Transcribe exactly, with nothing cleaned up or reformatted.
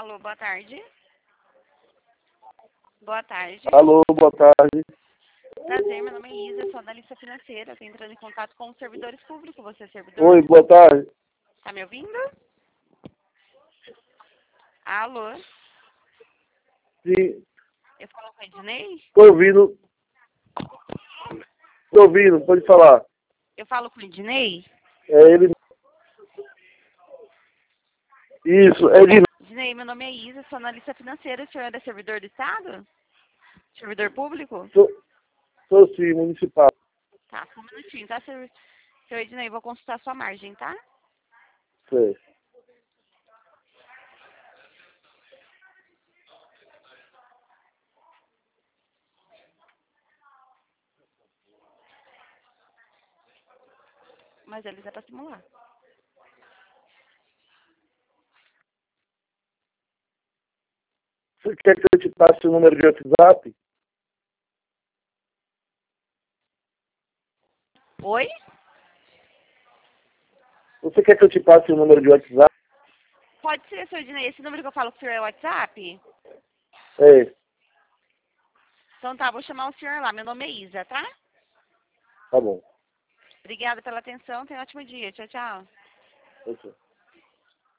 Alô, boa tarde. Boa tarde. Alô, boa tarde. Prazer, meu nome é Isa, sou analista financeira. Estou entrando em contato com os servidores públicos. Você é servidor? Oi, boa tarde. Tá me ouvindo? Alô? Sim, Eu falo com a Ednei? tô ouvindo. Tô ouvindo, pode falar. Eu falo com o Ednei? É ele. Isso, é de. Ednei, meu nome é Isa, sou analista financeira. O senhor é servidor do Estado? Servidor público? Sou, sou sim, municipal. Tá, só um minutinho, tá, senhor? Senhor Ednei, vou consultar sua margem, tá? Sei. Mas eles é pra simular. Você quer que eu te passe o número de WhatsApp? Oi? Você quer que eu te passe o número de WhatsApp? Pode ser, senhor Ednei. Esse número que eu falo com o senhor é o WhatsApp? É, Então tá, vou chamar o senhor lá. Meu nome é Isa, tá? tá bom. Obrigada pela atenção. Tenha um ótimo dia. Tchau, tchau. Ok.